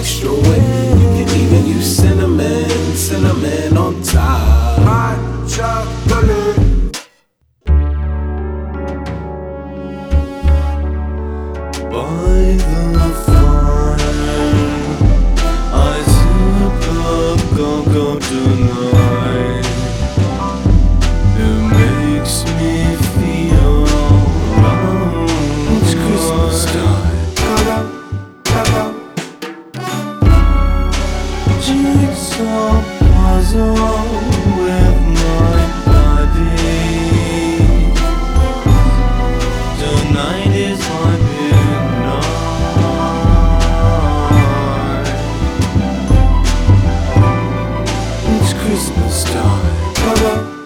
extra weight. You can even use cinnamon on top. Hot chocolate. By the fire, I sip a cocoa tonight. It makes me feel alright. It's Christmas time. Jigsaw puzzle with my body. Tonight is my big night. It's Christmas time.